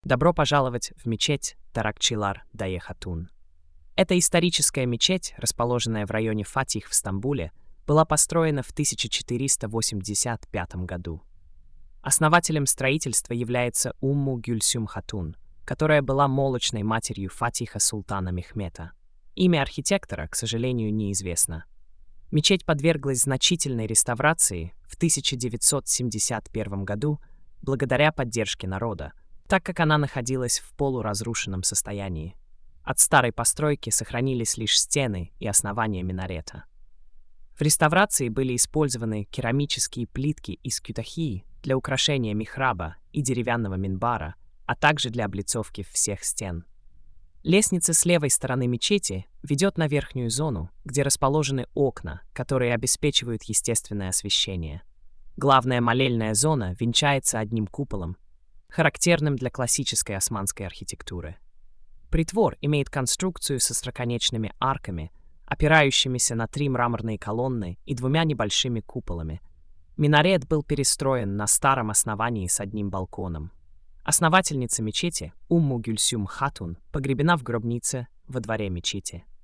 Добро пожаловать в мечеть Таракчилар Дае Хатун. Эта историческая мечеть, расположенная в районе Фатих в Стамбуле, была построена в 1485 году. Основателем строительства является Умму Гюльсюм Хатун, которая была молочной матерью Фатиха Султана Мехмета. Имя архитектора, к сожалению, неизвестно. Мечеть подверглась значительной реставрации в 1971 году благодаря поддержке народа, так как она находилась в полуразрушенном состоянии. От старой постройки сохранились лишь стены и основание минарета. В реставрации были использованы керамические плитки из кютахии для украшения михраба и деревянного минбара, а также для облицовки всех стен. Лестница с левой стороны мечети ведет на верхнюю зону, где расположены окна, которые обеспечивают естественное освещение. Главная молельная зона венчается одним куполом, характерным для классической османской архитектуры. Притвор имеет конструкцию со остроконечными арками, опирающимися на 3 мраморные колонны и 2 небольшими куполами. Минарет был перестроен на старом основании с одним балконом. Основательница мечети, Умму Гюльсюм Хатун, погребена в гробнице во дворе мечети.